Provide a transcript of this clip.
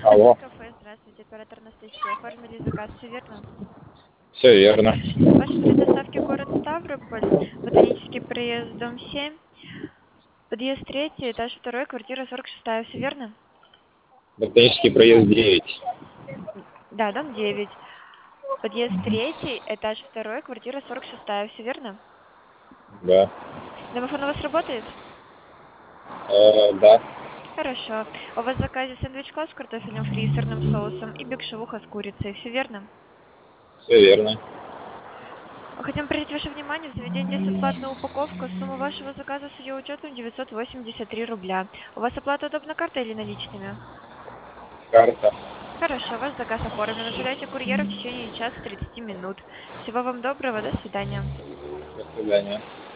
Алло, Кафе, здравствуйте, оператор Анастасия. Оформили заказ, все верно? все верно. Ваши предоставки город Ставрополь, Ботанический проезд, дом 7, подъезд 3, этаж 2, квартира 46, все верно? Ботанический проезд 9. Да, дом 9, подъезд 3, этаж 2, квартира 46, все верно? Да. Домофон у вас работает? Да. Хорошо. У вас в заказе сэндвич-класс с картофелем фри и сырным соусом и биг-шавуха с курицей, все верно? Все верно. Хотим привлечь ваше внимание, в заведении действует платная упаковка. Сумма вашего заказа с ее учетом 983 рубля. У вас оплата удобна картой или наличными? Карта. Хорошо, ваш заказ оформлен. Ожидайте курьера в течение часа 30 минут. Всего вам доброго, до свидания. До свидания.